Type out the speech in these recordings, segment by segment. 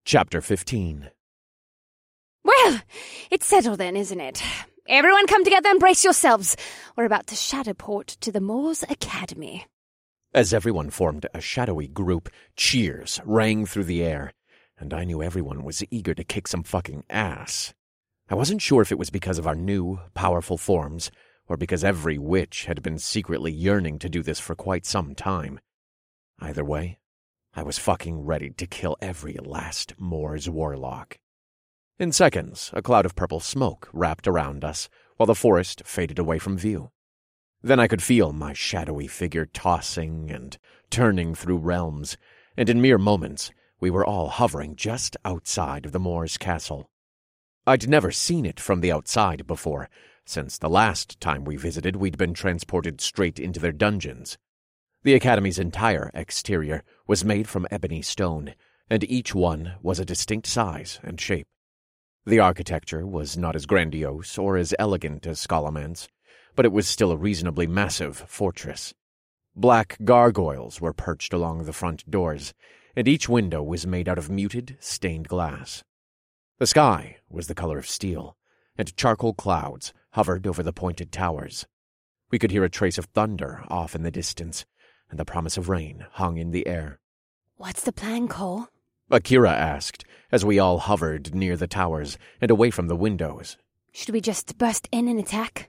Chapter 15. Well, it's settled then, isn't it? Everyone come together and brace yourselves. We're about to shadowport to the Moors Academy. As everyone formed a shadowy group, cheers rang through the air, and I knew everyone was eager to kick some fucking ass. I wasn't sure if it was because of our new, powerful forms, or because every witch had been secretly yearning to do this for quite some time. Either way, I was fucking ready to kill every last Moors warlock. In seconds, a cloud of purple smoke wrapped around us, while the forest faded away from view. Then I could feel my shadowy figure tossing and turning through realms, and in mere moments, we were all hovering just outside of the Moors' castle. I'd never seen it from the outside before, since the last time we visited we'd been transported straight into their dungeons. The Academy's entire exterior was made from ebony stone, and each one was a distinct size and shape. The architecture was not as grandiose or as elegant as Scholomance, but it was still a reasonably massive fortress. Black gargoyles were perched along the front doors, and each window was made out of muted, stained glass. The sky was the color of steel, and charcoal clouds hovered over the pointed towers. We could hear a trace of thunder off in the distance, and the promise of rain hung in the air. What's the plan, Cole? Akira asked, as we all hovered near the towers and away from the windows. Should we just burst in and attack?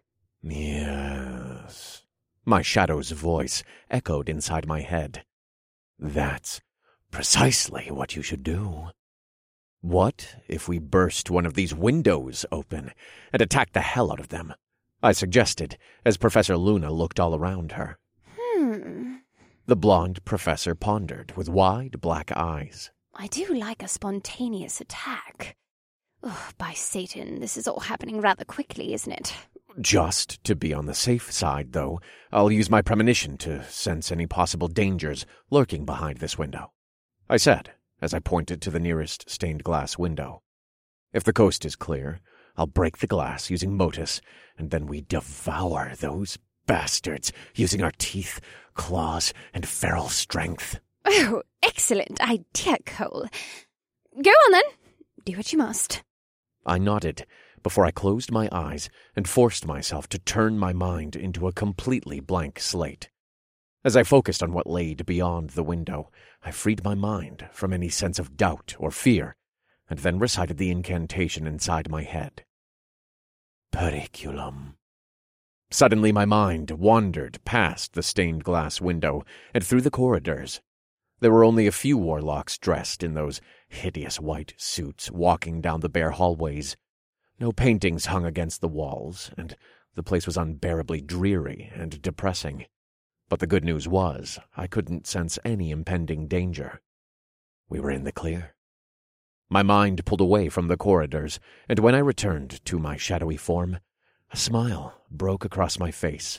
Yes. My shadow's voice echoed inside my head. That's precisely what you should do. What if we burst one of these windows open and attack the hell out of them? I suggested, as Professor Luna looked all around her. The blonde professor pondered with wide black eyes. I do like a spontaneous attack. By Satan, this is all happening rather quickly, isn't it? Just to be on the safe side, though, I'll use my premonition to sense any possible dangers lurking behind this window, I said, as I pointed to the nearest stained glass window. If the coast is clear, I'll break the glass using Motus, and then we devour those bastards using our teeth, claws, and feral strength. Oh, excellent idea, Cole. Go on, then. Do what you must. I nodded before I closed my eyes and forced myself to turn my mind into a completely blank slate. As I focused on what lay beyond the window, I freed my mind from any sense of doubt or fear, and then recited the incantation inside my head. Periculum. Suddenly my mind wandered past the stained glass window and through the corridors. There were only a few warlocks dressed in those hideous white suits walking down the bare hallways. No paintings hung against the walls, and the place was unbearably dreary and depressing. But the good news was I couldn't sense any impending danger. We were in the clear. My mind pulled away from the corridors, and when I returned to my shadowy form, a smile broke across my face.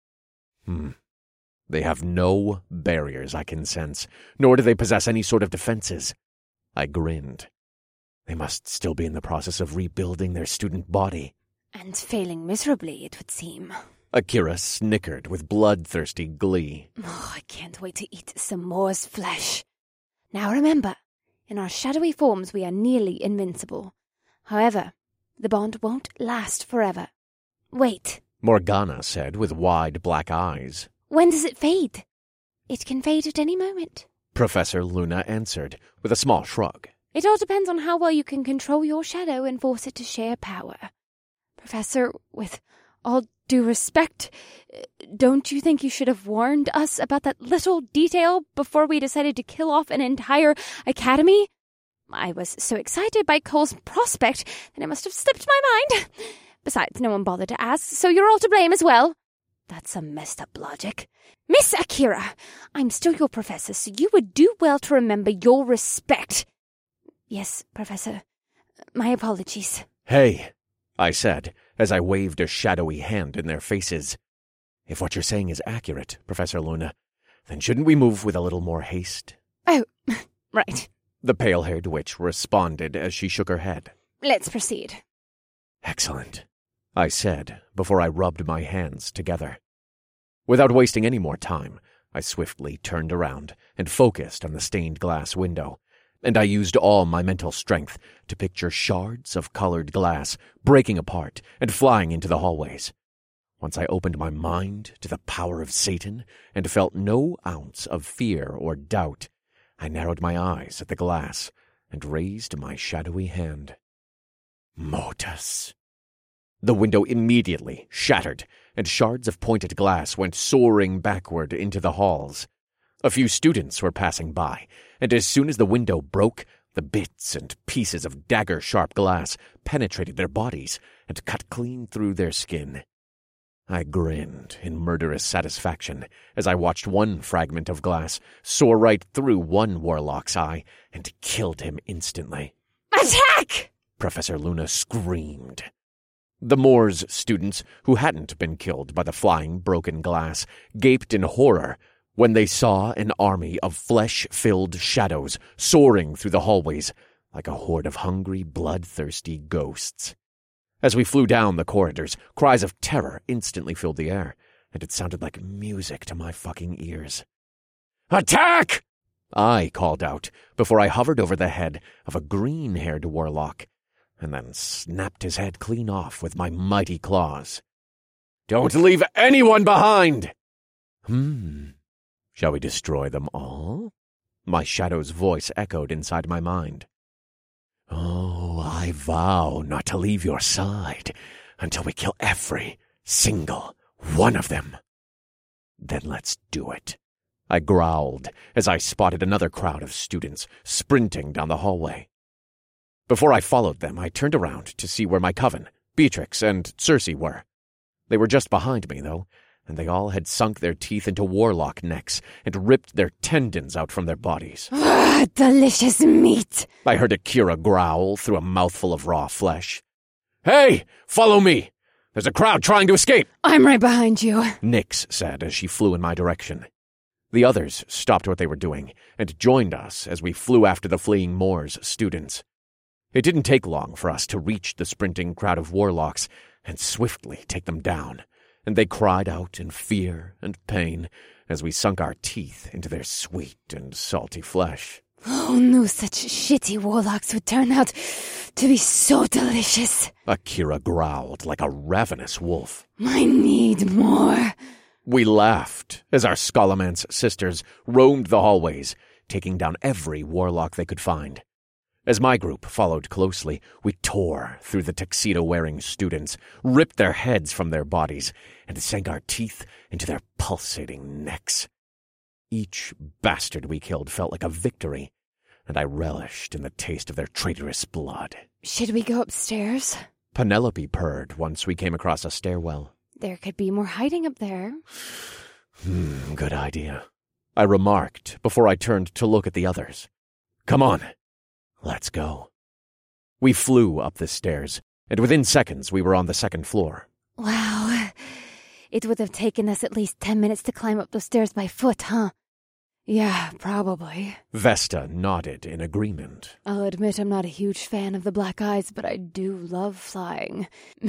They have no barriers I can sense, nor do they possess any sort of defenses. I grinned. They must still be in the process of rebuilding their student body. And failing miserably, it would seem. Akira snickered with bloodthirsty glee. I can't wait to eat some Moor's flesh. Now remember, in our shadowy forms we are nearly invincible. However, the bond won't last forever. Wait, Morgana said with wide black eyes. When does it fade? It can fade at any moment. Professor Luna answered with a small shrug. It all depends on how well you can control your shadow and force it to share power. Professor, with all due respect, don't you think you should have warned us about that little detail before we decided to kill off an entire academy? I was so excited by Cole's prospect that it must have slipped my mind. Besides, no one bothered to ask, so you're all to blame as well. That's some messed up logic. Miss Akira, I'm still your professor, so you would do well to remember your respect. Yes, Professor. My apologies. Hey, I said, as I waved a shadowy hand in their faces. If what you're saying is accurate, Professor Luna, then shouldn't we move with a little more haste? Oh, right. The pale-haired witch responded as she shook her head. Let's proceed. Excellent, I said before I rubbed my hands together. Without wasting any more time, I swiftly turned around and focused on the stained glass window, and I used all my mental strength to picture shards of colored glass breaking apart and flying into the hallways. Once I opened my mind to the power of Satan and felt no ounce of fear or doubt, I narrowed my eyes at the glass and raised my shadowy hand. Motus. The window immediately shattered, and shards of pointed glass went soaring backward into the halls. A few students were passing by, and as soon as the window broke, the bits and pieces of dagger-sharp glass penetrated their bodies and cut clean through their skin. I grinned in murderous satisfaction as I watched one fragment of glass soar right through one warlock's eye and killed him instantly. Attack! Professor Luna screamed. The Moors students, who hadn't been killed by the flying broken glass, gaped in horror when they saw an army of flesh-filled shadows soaring through the hallways like a horde of hungry, bloodthirsty ghosts. As we flew down the corridors, cries of terror instantly filled the air, and it sounded like music to my fucking ears. "Attack!" I called out before I hovered over the head of a green-haired warlock, and then snapped his head clean off with my mighty claws. "Don't leave anyone behind!" Shall we destroy them all? My shadow's voice echoed inside my mind. "Oh, I vow not to leave your side until we kill every single one of them." "Then let's do it," I growled as I spotted another crowd of students sprinting down the hallway. Before I followed them, I turned around to see where my coven, Beatrix, and Circe were. They were just behind me, though, and they all had sunk their teeth into warlock necks and ripped their tendons out from their bodies. Delicious meat! I heard Akira growl through a mouthful of raw flesh. "Hey, follow me! There's a crowd trying to escape!" I'm right behind you, Nyx said as she flew in my direction. The others stopped what they were doing and joined us as we flew after the fleeing Moors students. It didn't take long for us to reach the sprinting crowd of warlocks and swiftly take them down, and they cried out in fear and pain as we sunk our teeth into their sweet and salty flesh. Who knew such shitty warlocks would turn out to be so delicious? Akira growled like a ravenous wolf. I need more. We laughed as our Scholomance sisters roamed the hallways, taking down every warlock they could find. As my group followed closely, we tore through the tuxedo-wearing students, ripped their heads from their bodies, and sank our teeth into their pulsating necks. Each bastard we killed felt like a victory, and I relished in the taste of their traitorous blood. Should we go upstairs? Penelope purred once we came across a stairwell. There could be more hiding up there. Good idea, I remarked before I turned to look at the others. Come on. Let's go. We flew up the stairs, and within seconds we were on the second floor. Wow. It would have taken us at least 10 minutes to climb up those stairs by foot, huh? Yeah, probably. Vesta nodded in agreement. I'll admit I'm not a huge fan of the black eyes, but I do love flying.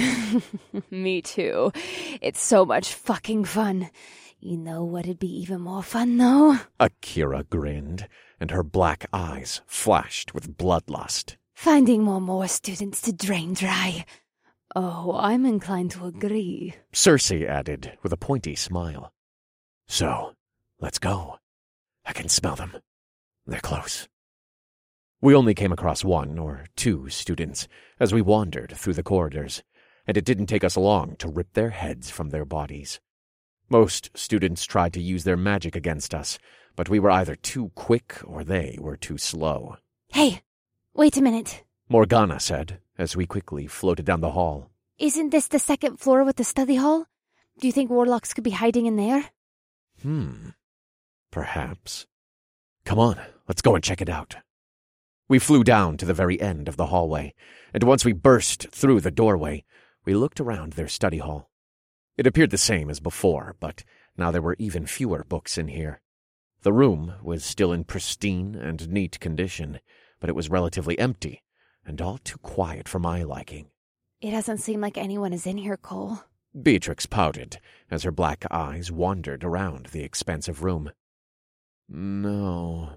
Me too. It's so much fucking fun. You know what'd be even more fun, though? Akira grinned, and her black eyes flashed with bloodlust. Finding more students to drain dry. Oh, I'm inclined to agree. Circe added with a pointy smile. So, let's go. I can smell them. They're close. We only came across 1 or 2 students as we wandered through the corridors, and it didn't take us long to rip their heads from their bodies. Most students tried to use their magic against us, but we were either too quick or they were too slow. Hey, wait a minute, Morgana said as we quickly floated down the hall. Isn't this the second floor with the study hall? Do you think warlocks could be hiding in there? Perhaps. Come on, let's go and check it out. We flew down to the very end of the hallway, and once we burst through the doorway, we looked around their study hall. It appeared the same as before, but now there were even fewer books in here. The room was still in pristine and neat condition, but it was relatively empty, and all too quiet for my liking. It doesn't seem like anyone is in here, Cole. Beatrix pouted as her black eyes wandered around the expansive room. No,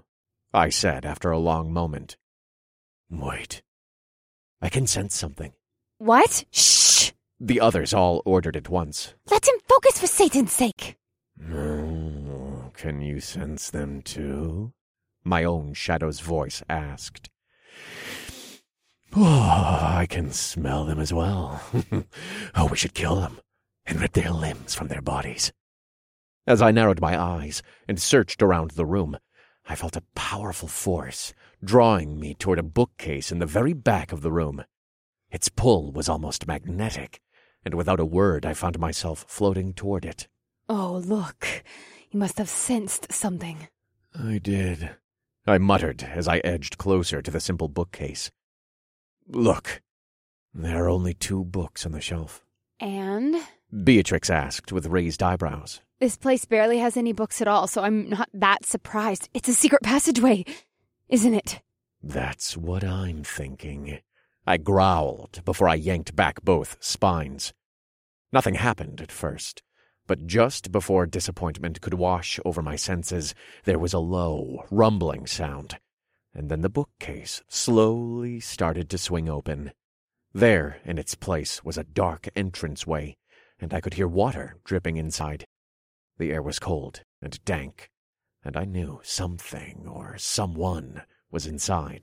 I said after a long moment. Wait. I can sense something. What? Shh! The others all ordered at once. Let him focus for Satan's sake! Oh, can you sense them too? My own shadow's voice asked. Oh, I can smell them as well. Oh, we should kill them and rip their limbs from their bodies. As I narrowed my eyes and searched around the room, I felt a powerful force drawing me toward a bookcase in the very back of the room. Its pull was almost magnetic, and without a word I found myself floating toward it. Oh, look. You must have sensed something. I did, I muttered as I edged closer to the simple bookcase. Look, there are only 2 books on the shelf. And? Beatrix asked with raised eyebrows. This place barely has any books at all, so I'm not that surprised. It's a secret passageway, isn't it? That's what I'm thinking. I growled before I yanked back both spines. Nothing happened at first, but just before disappointment could wash over my senses, there was a low, rumbling sound, and then the bookcase slowly started to swing open. There, in its place, was a dark entranceway, and I could hear water dripping inside. The air was cold and dank, and I knew something or someone was inside.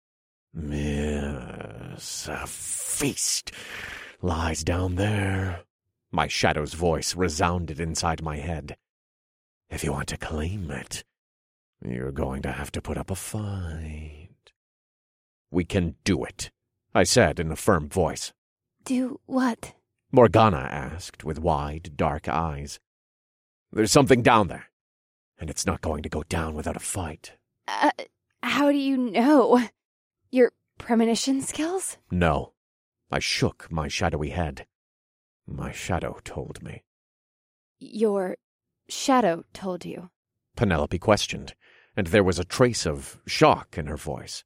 Miss, a feast lies down there. My shadow's voice resounded inside my head. If you want to claim it, you're going to have to put up a fight. We can do it, I said in a firm voice. Do what? Morgana asked with wide, dark eyes. There's something down there, and it's not going to go down without a fight. How do you know? Your premonition skills? No. I shook my shadowy head. My shadow told me. Your shadow told you? Penelope questioned, and there was a trace of shock in her voice.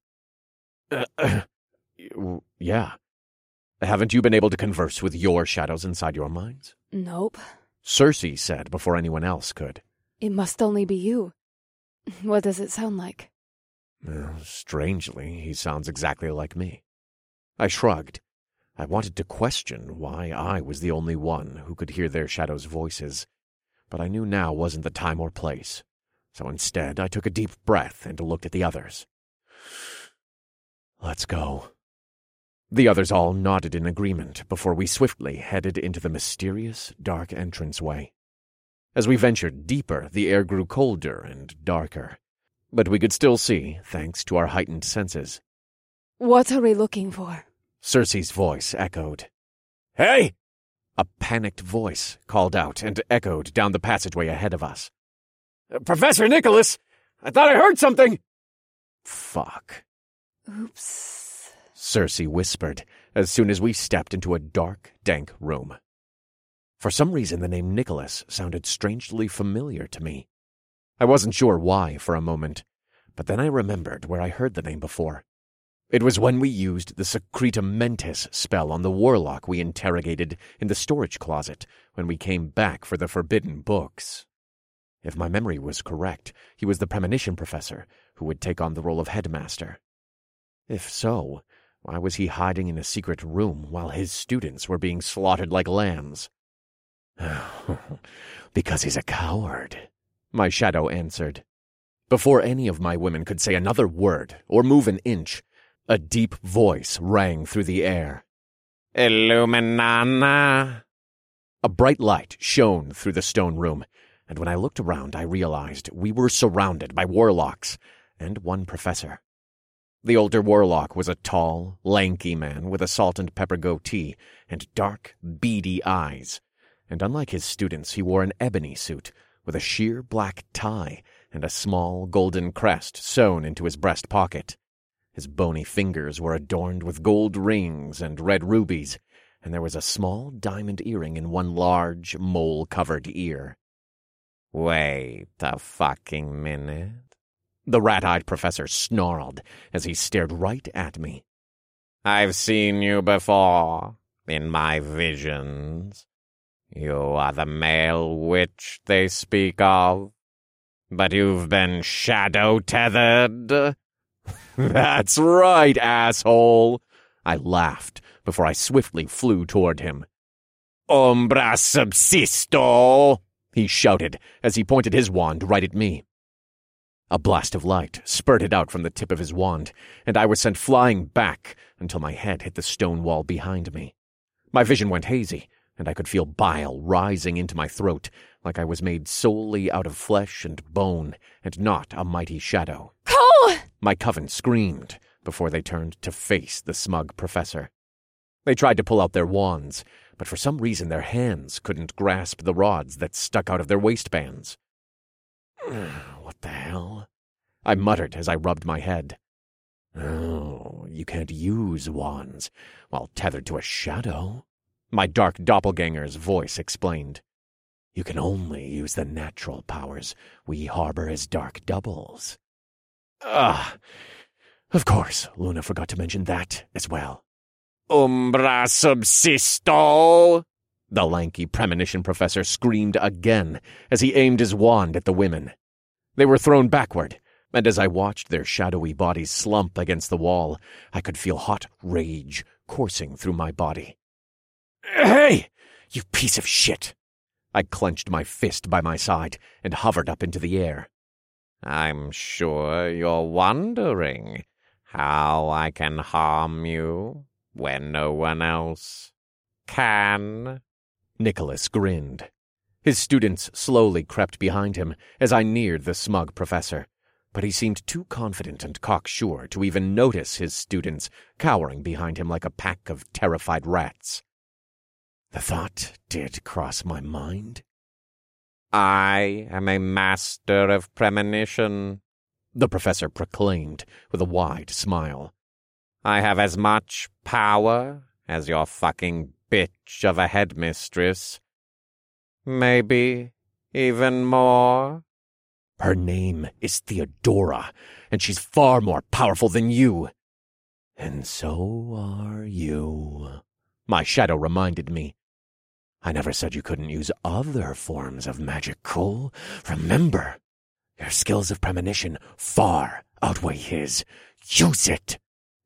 Yeah. Haven't you been able to converse with your shadows inside your minds? Nope. Cersei said before anyone else could. It must only be you. What does it sound like? Strangely, he sounds exactly like me. I shrugged. I wanted to question why I was the only one who could hear their shadows' voices, but I knew now wasn't the time or place. So instead, I took a deep breath and looked at the others. Let's go. The others all nodded in agreement before we swiftly headed into the mysterious, dark entranceway. As we ventured deeper, the air grew colder and darker, but we could still see, thanks to our heightened senses. What are we looking for? Cersei's voice echoed. Hey! A panicked voice called out and echoed down the passageway ahead of us. Professor Nicholas! I thought I heard something! Fuck. Oops. Cersei whispered as soon as we stepped into a dark, dank room. For some reason, the name Nicholas sounded strangely familiar to me. I wasn't sure why for a moment, but then I remembered where I heard the name before. It was when we used the Secretum Mentis spell on the warlock we interrogated in the storage closet when we came back for the forbidden books. If my memory was correct, he was the premonition professor who would take on the role of headmaster. If so, why was he hiding in a secret room while his students were being slaughtered like lambs? Because he's a coward, my shadow answered. Before any of my women could say another word or move an inch, a deep voice rang through the air. Illuminana! A bright light shone through the stone room, and when I looked around, I realized we were surrounded by warlocks and one professor. The older warlock was a tall, lanky man with a salt and pepper goatee and dark, beady eyes, and unlike his students, he wore an ebony suit with a sheer black tie and a small golden crest sewn into his breast pocket. His bony fingers were adorned with gold rings and red rubies, and there was a small diamond earring in one large, mole-covered ear. Wait a fucking minute. The rat-eyed professor snarled as he stared right at me. I've seen you before, in my visions. You are the male witch they speak of. But you've been shadow-tethered? That's right, asshole! I laughed before I swiftly flew toward him. Umbra subsisto! He shouted as he pointed his wand right at me. A blast of light spurted out from the tip of his wand, and I was sent flying back until my head hit the stone wall behind me. My vision went hazy, and I could feel bile rising into my throat like I was made solely out of flesh and bone and not a mighty shadow. Cole! My coven screamed before they turned to face the smug professor. They tried to pull out their wands, but for some reason their hands couldn't grasp the rods that stuck out of their waistbands. What the hell? I muttered as I rubbed my head. Oh, you can't use wands while tethered to a shadow, my dark doppelganger's voice explained. You can only use the natural powers we harbor as dark doubles. Of course, Luna forgot to mention that as well. Umbra subsisto! The lanky premonition professor screamed again as he aimed his wand at the women. They were thrown backward, and as I watched their shadowy bodies slump against the wall, I could feel hot rage coursing through my body. Hey, you piece of shit! I clenched my fist by my side and hovered up into the air. I'm sure you're wondering how I can harm you when no one else can. Nicholas grinned. His students slowly crept behind him as I neared the smug professor, but he seemed too confident and cocksure to even notice his students cowering behind him like a pack of terrified rats. The thought did cross my mind. I am a master of premonition, the professor proclaimed with a wide smile. I have as much power as your fucking bitch of a headmistress. Maybe even more. Her name is Theodora, and she's far more powerful than you. And so are you, my shadow reminded me. I never said you couldn't use other forms of magic, Cole. Remember, your skills of premonition far outweigh his. Use it.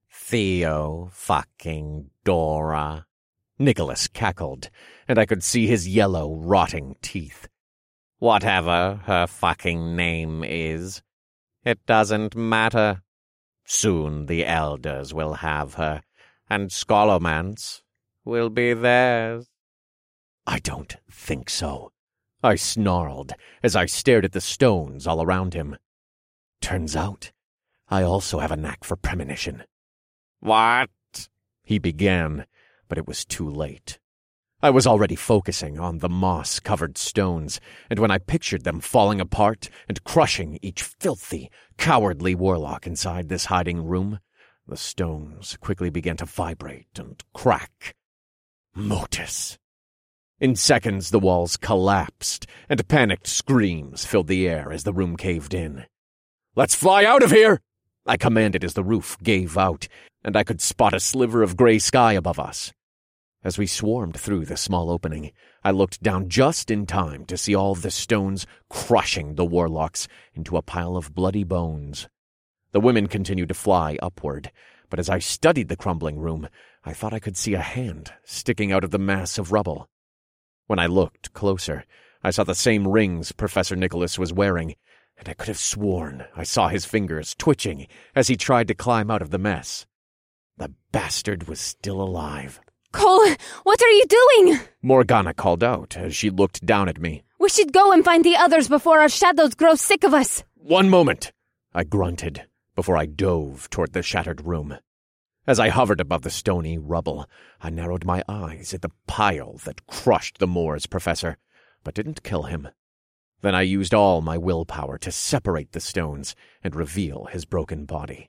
Theo-fucking-Dora. Nicholas cackled, and I could see his yellow, rotting teeth. Whatever her fucking name is, it doesn't matter. Soon the elders will have her, and Scholomance will be theirs. I don't think so, I snarled as I stared at the stones all around him. Turns out, I also have a knack for premonition. What? He began, but it was too late. I was already focusing on the moss-covered stones, and when I pictured them falling apart and crushing each filthy, cowardly warlock inside this hiding room, the stones quickly began to vibrate and crack. Motus! In seconds, the walls collapsed, and panicked screams filled the air as the room caved in. Let's fly out of here! I commanded as the roof gave out, and I could spot a sliver of gray sky above us. As we swarmed through the small opening, I looked down just in time to see all the stones crushing the warlocks into a pile of bloody bones. The women continued to fly upward, but as I studied the crumbling room, I thought I could see a hand sticking out of the mass of rubble. When I looked closer, I saw the same rings Professor Nicholas was wearing, and I could have sworn I saw his fingers twitching as he tried to climb out of the mess. The bastard was still alive. Cole, what are you doing? Morgana called out as she looked down at me. We should go and find the others before our shadows grow sick of us. One moment, I grunted before I dove toward the shattered room. As I hovered above the stony rubble, I narrowed my eyes at the pile that crushed the Moor's professor, but didn't kill him. Then I used all my willpower to separate the stones and reveal his broken body.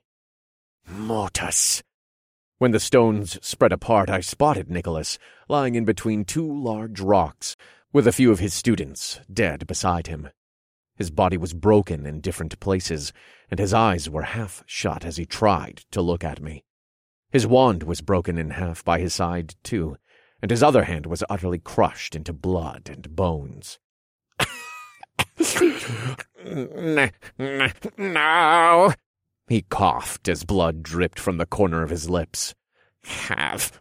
Motus! When the stones spread apart, I spotted Nicholas lying in between two large rocks, with a few of his students dead beside him. His body was broken in different places, and his eyes were half shut as he tried to look at me. His wand was broken in half by his side, too, and his other hand was utterly crushed into blood and bones. No. He coughed as blood dripped from the corner of his lips. Have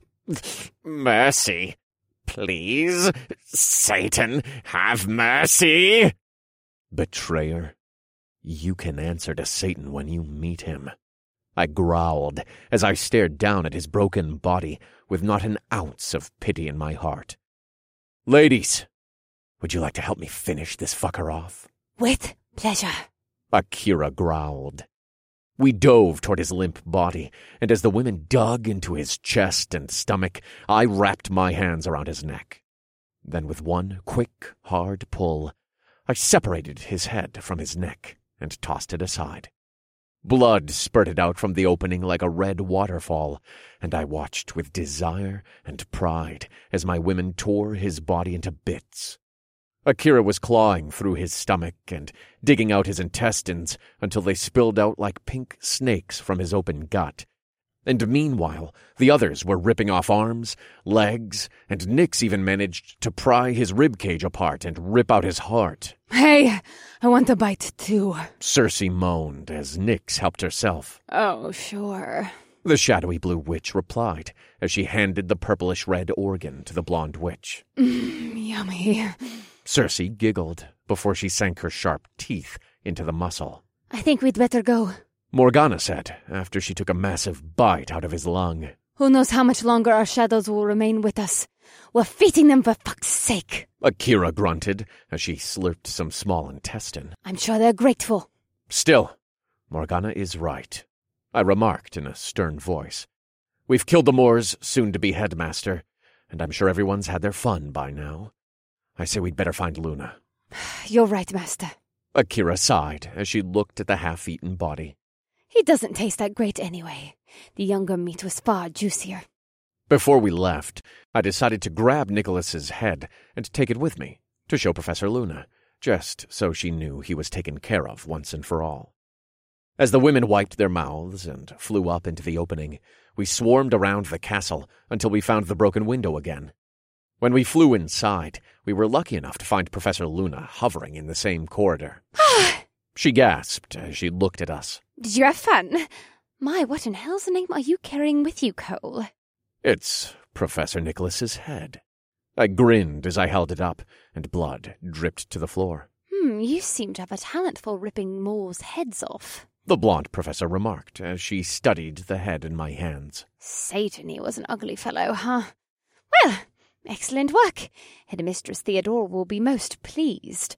mercy, please. Satan, have mercy. Betrayer, you can answer to Satan when you meet him. I growled as I stared down at his broken body with not an ounce of pity in my heart. Ladies, would you like to help me finish this fucker off? With pleasure, Akira growled. We dove toward his limp body, and as the women dug into his chest and stomach, I wrapped my hands around his neck. Then with one quick, hard pull, I separated his head from his neck and tossed it aside. Blood spurted out from the opening like a red waterfall, and I watched with desire and pride as my women tore his body into bits. Akira was clawing through his stomach and digging out his intestines until they spilled out like pink snakes from his open gut. And meanwhile, the others were ripping off arms, legs, and Nyx even managed to pry his ribcage apart and rip out his heart. Hey, I want a bite too, Cersei moaned as Nyx helped herself. Oh, sure. The shadowy blue witch replied as she handed the purplish-red organ to the blonde witch. Yummy. Cersei giggled before she sank her sharp teeth into the muscle. I think we'd better go. Morgana said after she took a massive bite out of his lung. Who knows how much longer our shadows will remain with us? We're feeding them for fuck's sake. Akira grunted as she slurped some small intestine. I'm sure they're grateful. Still, Morgana is right, I remarked in a stern voice. We've killed the Moors, soon-to-be headmaster, and I'm sure everyone's had their fun by now. I say we'd better find Luna. You're right, Master. Akira sighed as she looked at the half-eaten body. He doesn't taste that great anyway. The younger meat was far juicier. Before we left, I decided to grab Nicholas's head and take it with me to show Professor Luna, just so she knew he was taken care of once and for all. As the women wiped their mouths and flew up into the opening, we swarmed around the castle until we found the broken window again. When we flew inside, we were lucky enough to find Professor Luna hovering in the same corridor. She gasped as she looked at us. Did you have fun? My, what in hell's name are you carrying with you, Cole? It's Professor Nicholas's head. I grinned as I held it up, and blood dripped to the floor. You seem to have a talent for ripping moles' heads off. The blonde professor remarked as she studied the head in my hands. Satan, he was an ugly fellow, huh? Well, excellent work. Headmistress Theodore will be most pleased.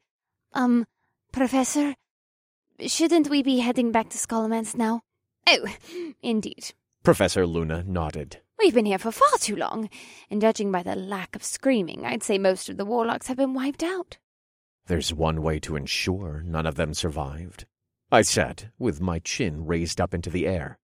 Professor, shouldn't we be heading back to Scholomance now? Oh, indeed. Professor Luna nodded. We've been here for far too long, and judging by the lack of screaming, I'd say most of the warlocks have been wiped out. There's one way to ensure none of them survived, I said, with my chin raised up into the air.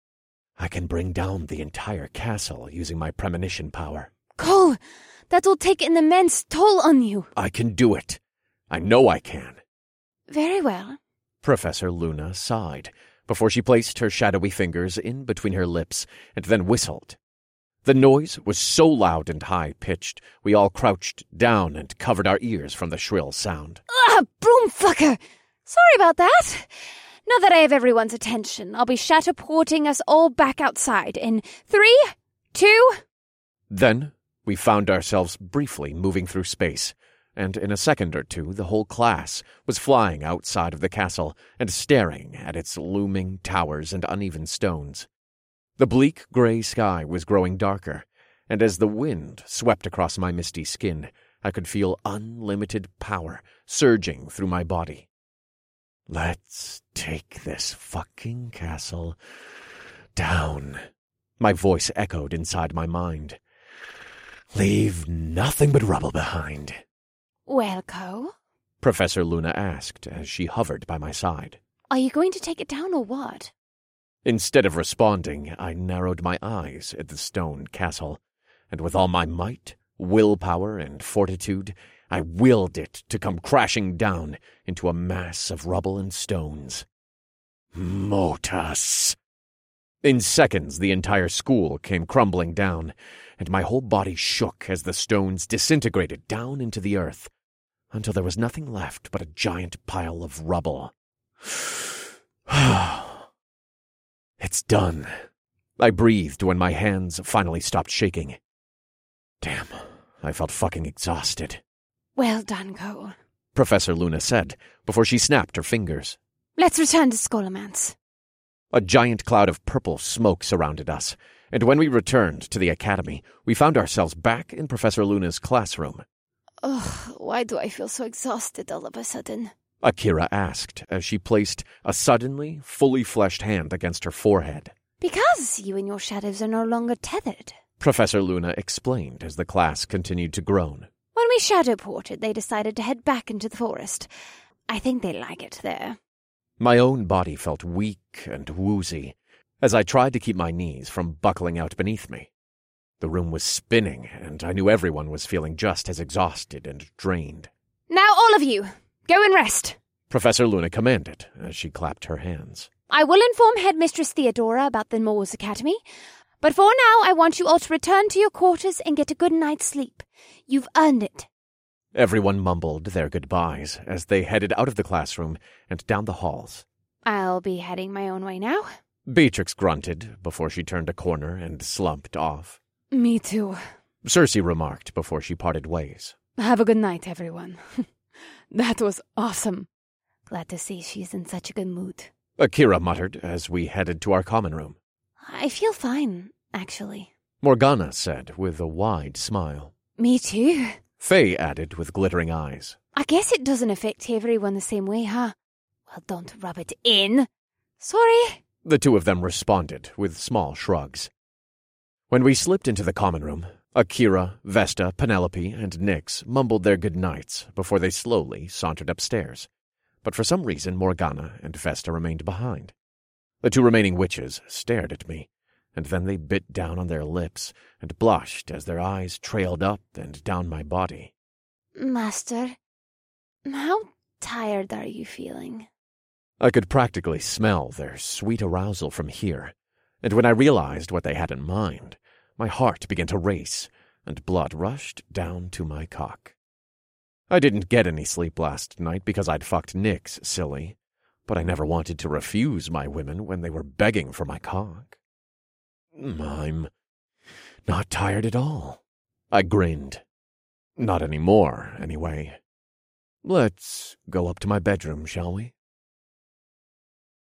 I can bring down the entire castle using my premonition power. Cole, that'll take an immense toll on you. I can do it. I know I can. Very well. Professor Luna sighed before she placed her shadowy fingers in between her lips and then whistled. The noise was so loud and high-pitched, we all crouched down and covered our ears from the shrill sound. Broomfucker! Sorry about that. Now that I have everyone's attention, I'll be shatterporting us all back outside in 3, 2... Then we found ourselves briefly moving through space, and in a second or two the whole class was flying outside of the castle and staring at its looming towers and uneven stones. The bleak gray sky was growing darker, and as the wind swept across my misty skin, I could feel unlimited power surging through my body. Let's take this fucking castle down. My voice echoed inside my mind. Leave nothing but rubble behind. Well, Co? Professor Luna asked as she hovered by my side. Are you going to take it down or what? Instead of responding, I narrowed my eyes at the stone castle, and with all my might, willpower, and fortitude, I willed it to come crashing down into a mass of rubble and stones. Motus! In seconds, the entire school came crumbling down, and my whole body shook as the stones disintegrated down into the earth. until there was nothing left but a giant pile of rubble. It's done. I breathed when my hands finally stopped shaking. Damn, I felt fucking exhausted. Well done, Cole, Professor Luna said before she snapped her fingers. Let's return to Scholomance. A giant cloud of purple smoke surrounded us, and when we returned to the academy, we found ourselves back in Professor Luna's classroom. Ugh, why do I feel so exhausted all of a sudden? Akira asked as she placed a suddenly fully fleshed hand against her forehead. Because you and your shadows are no longer tethered. Professor Luna explained as the class continued to groan. When we shadow ported, they decided to head back into the forest. I think they like it there. My own body felt weak and woozy as I tried to keep my knees from buckling out beneath me. The room was spinning, and I knew everyone was feeling just as exhausted and drained. Now all of you, go and rest, Professor Luna commanded as she clapped her hands. I will inform Headmistress Theodora about the Moors Academy, but for now I want you all to return to your quarters and get a good night's sleep. You've earned it. Everyone mumbled their goodbyes as they headed out of the classroom and down the halls. I'll be heading my own way now. Beatrix grunted before she turned a corner and slumped off. Me too. Cersei remarked before she parted ways. Have a good night, everyone. That was awesome. Glad to see she's in such a good mood. Akira muttered as we headed to our common room. I feel fine, actually. Morgana said with a wide smile. Me too. Faye added with glittering eyes. I guess it doesn't affect everyone the same way, huh? Well, don't rub it in. Sorry. The two of them responded with small shrugs. When we slipped into the common room, Akira, Vesta, Penelope, and Nyx mumbled their goodnights before they slowly sauntered upstairs. But for some reason, Morgana and Vesta remained behind. The two remaining witches stared at me, and then they bit down on their lips and blushed as their eyes trailed up and down my body. Master, how tired are you feeling? I could practically smell their sweet arousal from here, and when I realized what they had in mind, my heart began to race, and blood rushed down to my cock. I didn't get any sleep last night because I'd fucked Nyx, silly, but I never wanted to refuse my women when they were begging for my cock. I'm not tired at all. I grinned. Not anymore, anyway. Let's go up to my bedroom, shall we?